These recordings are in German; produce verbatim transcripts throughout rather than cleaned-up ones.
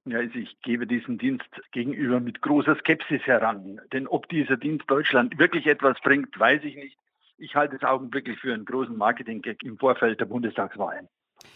Ja, also ich gebe diesen Dienst gegenüber mit großer Skepsis heran. Denn ob dieser Dienst Deutschland wirklich etwas bringt, weiß ich nicht. Ich halte es augenblicklich für einen großen Marketing-Gag im Vorfeld der Bundestagswahlen.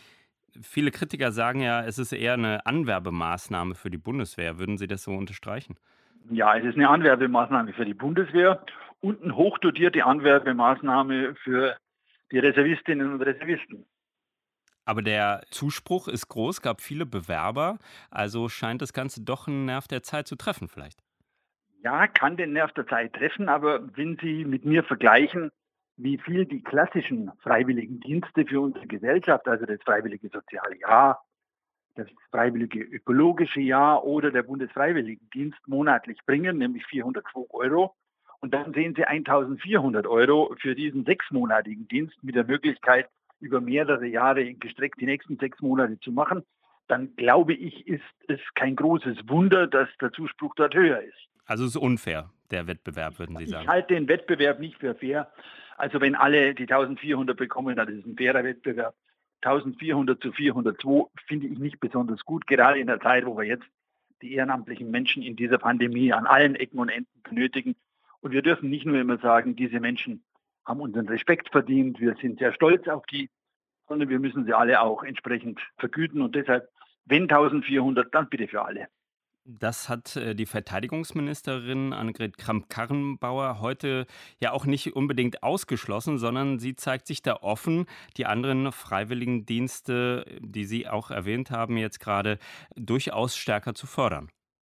Viele Kritiker sagen ja, es ist eher eine Anwerbemaßnahme für die Bundeswehr. Würden Sie das so unterstreichen? Ja, es ist eine Anwerbemaßnahme für die Bundeswehr und eine hochdotierte Anwerbemaßnahme für die Reservistinnen und Reservisten. Aber der Zuspruch ist groß, gab viele Bewerber, also scheint das Ganze doch 'n Nerv der Zeit zu treffen vielleicht. Ja, kann den Nerv der Zeit treffen, aber wenn Sie mit mir vergleichen, wie viel die klassischen freiwilligen Dienste für unsere Gesellschaft, also das freiwillige soziale Jahr, das freiwillige ökologische Jahr oder der Bundesfreiwilligendienst monatlich bringen, nämlich vierhundertzwei Euro. Und dann sehen Sie eintausendvierhundert Euro für diesen sechsmonatigen Dienst mit der Möglichkeit, über mehrere Jahre gestreckt die nächsten sechs Monate zu machen. Dann glaube ich, ist es kein großes Wunder, dass der Zuspruch dort höher ist. Also, es ist unfair, der Wettbewerb, Ich, würden Sie ich sagen. halte den Wettbewerb nicht für fair. Also wenn alle die eintausendvierhundert bekommen, dann ist es ein fairer Wettbewerb. eintausendvierhundert zu vierhundertzwei finde ich nicht besonders gut, gerade in der Zeit, wo wir jetzt die ehrenamtlichen Menschen in dieser Pandemie an allen Ecken und Enden benötigen. Und wir dürfen nicht nur immer sagen, diese Menschen haben unseren Respekt verdient, wir sind sehr stolz auf die, sondern wir müssen sie alle auch entsprechend vergüten. Und deshalb, wenn eintausendvierhundert, dann bitte für alle. Das hat, äh, die Verteidigungsministerin Annegret Kramp-Karrenbauer heute ja auch nicht unbedingt ausgeschlossen, sondern sie zeigt sich da offen, die anderen Freiwilligendienste, die Sie auch erwähnt haben jetzt gerade, durchaus stärker zu fördern.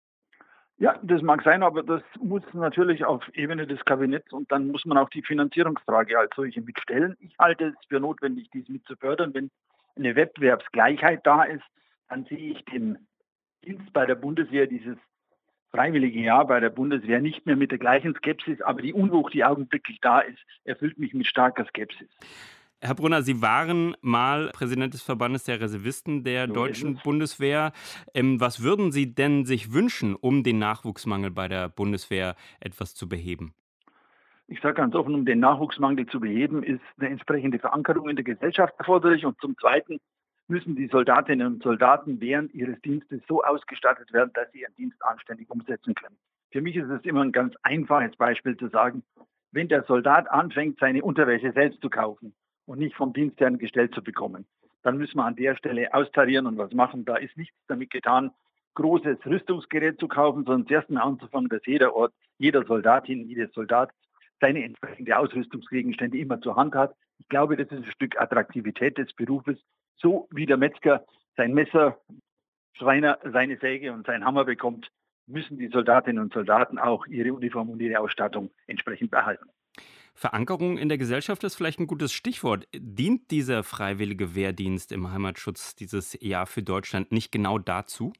Ja, das mag sein, aber das muss natürlich auf Ebene des Kabinetts und dann muss man auch die Finanzierungsfrage als solche mitstellen. Ich halte es für notwendig, dies mit zu fördern. Wenn eine Wettbewerbsgleichheit da ist, dann sehe ich den Dienst bei der Bundeswehr, dieses freiwillige Jahr bei der Bundeswehr nicht mehr mit der gleichen Skepsis, aber die Unwucht, die augenblicklich da ist, erfüllt mich mit starker Skepsis. Herr Brunner, Sie waren mal Präsident des Verbandes der Reservisten der So ist es. deutschen Bundeswehr. Ähm, was würden Sie denn sich wünschen, um den Nachwuchsmangel bei der Bundeswehr etwas zu beheben? Ich sage ganz offen, um den Nachwuchsmangel zu beheben, ist eine entsprechende Verankerung in der Gesellschaft erforderlich. Und zum Zweiten müssen die Soldatinnen und Soldaten während ihres Dienstes so ausgestattet werden, dass sie ihren Dienst anständig umsetzen können. Für mich ist es immer ein ganz einfaches Beispiel zu sagen, wenn der Soldat anfängt, seine Unterwäsche selbst zu kaufen und nicht vom Dienstherrn gestellt zu bekommen, dann müssen wir an der Stelle austarieren und was machen. Da ist nichts damit getan, großes Rüstungsgerät zu kaufen, sondern zuerst mal anzufangen, dass jeder Ort, jeder Soldatin, jeder Soldat seine entsprechende Ausrüstungsgegenstände immer zur Hand hat. Ich glaube, das ist ein Stück Attraktivität des Berufes. So wie der Metzger sein Messer, Schreiner seine Säge und seinen Hammer bekommt, müssen die Soldatinnen und Soldaten auch ihre Uniform und ihre Ausstattung entsprechend behalten. Verankerung in der Gesellschaft ist vielleicht ein gutes Stichwort. Dient dieser freiwillige Wehrdienst im Heimatschutz, dieses Jahr für Deutschland, nicht genau dazu?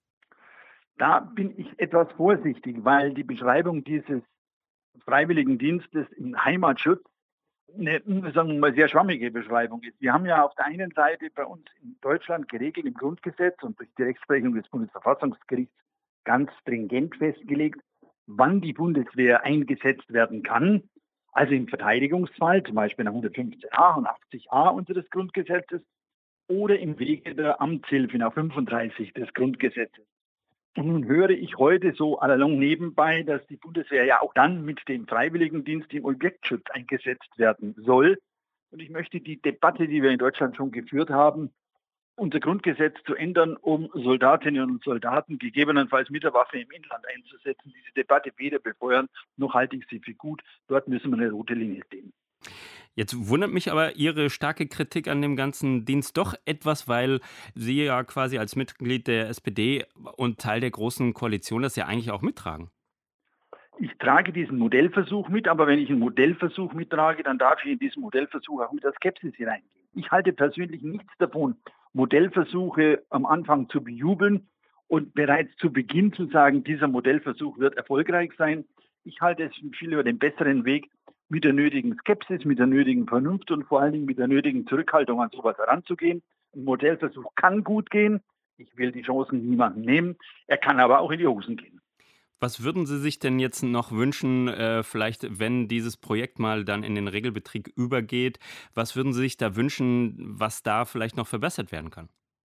Da bin ich etwas vorsichtig, weil die Beschreibung dieses freiwilligen Dienstes im Heimatschutz eine, sagen wir mal, sehr schwammige Beschreibung ist. Wir haben ja auf der einen Seite bei uns in Deutschland geregelt im Grundgesetz und durch die Rechtsprechung des Bundesverfassungsgerichts ganz stringent festgelegt, wann die Bundeswehr eingesetzt werden kann. Also im Verteidigungsfall, zum Beispiel nach hundertfünfzehn a und achtzig a unseres Grundgesetzes oder im Wege der Amtshilfe nach fünfunddreißig des Grundgesetzes. Und nun höre ich heute so allalong nebenbei, dass die Bundeswehr ja auch dann mit dem Freiwilligendienst im Objektschutz eingesetzt werden soll. Und ich möchte die Debatte, die wir in Deutschland schon geführt haben, unser Grundgesetz zu ändern, um Soldatinnen und Soldaten gegebenenfalls mit der Waffe im Inland einzusetzen, diese Debatte weder befeuern, noch halte ich sie für gut. Dort müssen wir eine rote Linie ziehen. Jetzt wundert mich aber Ihre starke Kritik an dem ganzen Dienst doch etwas, weil Sie ja quasi als Mitglied der S P D und Teil der großen Koalition das ja eigentlich auch mittragen. Ich trage diesen Modellversuch mit, aber wenn ich einen Modellversuch mittrage, dann darf ich in diesen Modellversuch auch mit der Skepsis hineingehen. Ich halte persönlich nichts davon, Modellversuche am Anfang zu bejubeln und bereits zu Beginn zu sagen, dieser Modellversuch wird erfolgreich sein. Ich halte es viel über den besseren Weg, mit der nötigen Skepsis, mit der nötigen Vernunft und vor allen Dingen mit der nötigen Zurückhaltung an sowas heranzugehen. Ein Modellversuch kann gut gehen. Ich will die Chancen niemandem nehmen. Er kann aber auch in die Hosen gehen. Was würden Sie sich denn jetzt noch wünschen, äh, vielleicht, wenn dieses Projekt mal dann in den Regelbetrieb übergeht, was würden Sie sich da wünschen, was da vielleicht noch verbessert werden kann?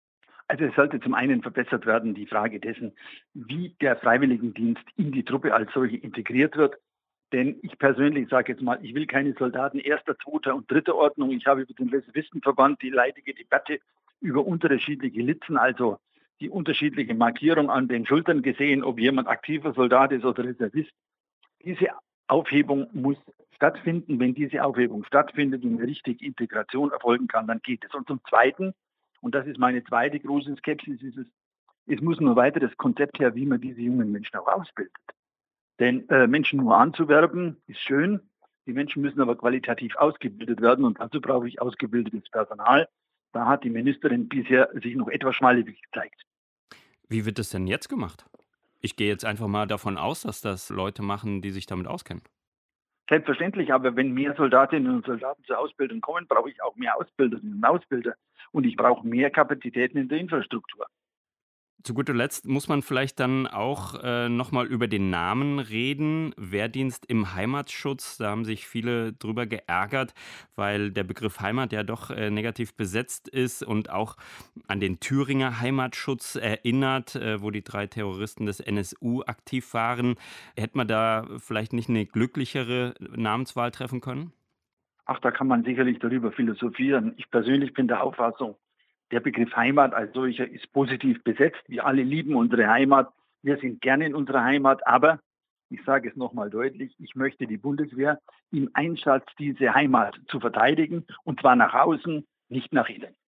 Also es sollte zum einen verbessert werden, die Frage dessen, wie der Freiwilligendienst in die Truppe als solche integriert wird. Denn ich persönlich sage jetzt mal, ich will keine Soldaten erster, zweiter und dritter Ordnung. Ich habe über den Reservistenverband die leidige Debatte über unterschiedliche Litzen, also die unterschiedliche Markierung an den Schultern gesehen, ob jemand aktiver Soldat ist oder Reservist. Diese Aufhebung muss stattfinden. Wenn diese Aufhebung stattfindet und eine richtige Integration erfolgen kann, dann geht es. Und zum Zweiten, und das ist meine zweite große Skepsis, ist es, es muss nur weiter das Konzept her, wie man diese jungen Menschen auch ausbildet. Denn äh, Menschen nur anzuwerben, ist schön. Die Menschen müssen aber qualitativ ausgebildet werden und dazu brauche ich ausgebildetes Personal. Da hat die Ministerin bisher sich noch etwas schmalzig gezeigt. Wie wird es denn jetzt gemacht? Ich gehe jetzt einfach mal davon aus, dass das Leute machen, die sich damit auskennen. Selbstverständlich, aber wenn mehr Soldatinnen und Soldaten zur Ausbildung kommen, brauche ich auch mehr Ausbilderinnen und Ausbilder. Und ich brauche mehr Kapazitäten in der Infrastruktur. Zu guter Letzt muss man vielleicht dann auch äh, noch mal über den Namen reden. Wehrdienst im Heimatschutz, da haben sich viele drüber geärgert, weil der Begriff Heimat ja doch äh, negativ besetzt ist und auch an den Thüringer Heimatschutz erinnert, äh, wo die drei Terroristen des N S U aktiv waren. Hätte man da vielleicht nicht eine glücklichere Namenswahl treffen können? Ach, da kann man sicherlich darüber philosophieren. Ich persönlich bin der Auffassung, der Begriff Heimat als solcher ist positiv besetzt. Wir alle lieben unsere Heimat. Wir sind gerne in unserer Heimat. Aber ich sage es nochmal deutlich, ich möchte die Bundeswehr im Einsatz diese Heimat zu verteidigen. Und zwar nach außen, nicht nach innen.